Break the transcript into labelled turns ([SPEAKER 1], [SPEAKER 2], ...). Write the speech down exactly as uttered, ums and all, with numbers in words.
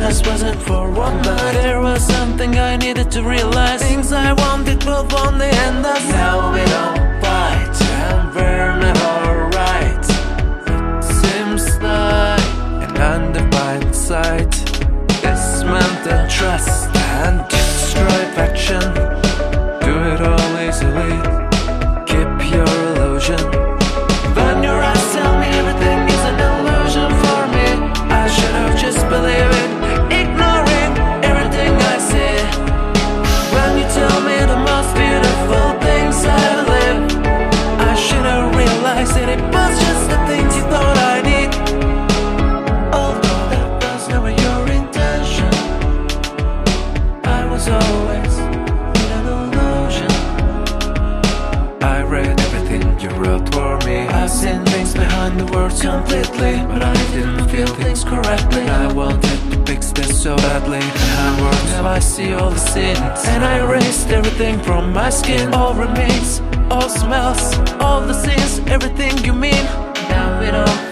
[SPEAKER 1] just wasn't for one night. There was something I needed to realize. Things I wanted would one day end us. Now we don't fight, and we're never right. It seems like an undefined sight. This meant the trust and destroy faction. Do it all easily, keep your illusion. When your eyes tell me everything is an illusion for me, I should have just believed it, ignoring everything I see. When you tell me the most beautiful things I believe, I should have realized that it was just the things you thought I need. Although that was never your intention, I was always in an illusion. I read everything you wrote for me. I've seen things behind the words completely, but I didn't feel things correctly. I wanted to fix this so badly. Behind words, now I see all the sins, and I erased everything from my skin. All remains, all smells, all the sins, everything you mean. Now we don't